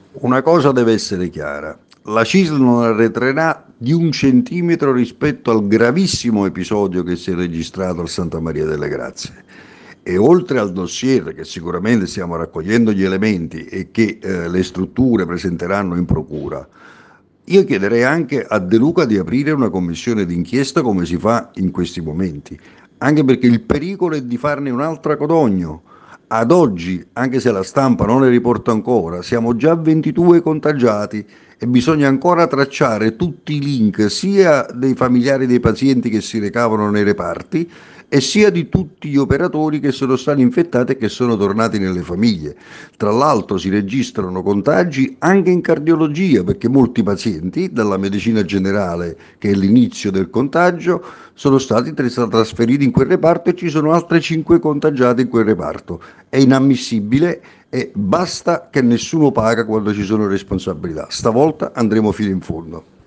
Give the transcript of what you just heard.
Una cosa deve essere chiara: la CISL non arretrerà di un centimetro rispetto al gravissimo episodio che si è registrato al Santa Maria delle Grazie. E oltre al dossier che sicuramente stiamo raccogliendo gli elementi e che le strutture presenteranno in procura, io chiederei anche a De Luca di aprire una commissione d'inchiesta come si fa in questi momenti, anche perché il pericolo è di farne un'altra Codogno. Ad oggi, anche se la stampa non le riporta ancora, siamo già a 22 contagiati e bisogna ancora tracciare tutti i link sia dei familiari dei pazienti che si recavano nei reparti e sia di tutti gli operatori che sono stati infettati e che sono tornati nelle famiglie. Tra l'altro si registrano contagi anche in cardiologia perché molti pazienti dalla medicina generale, che è l'inizio del contagio, sono stati trasferiti in quel reparto e ci sono altre 5 contagiate in quel reparto. È inammissibile e basta che nessuno paga quando ci sono responsabilità. Stavolta andremo fino in fondo.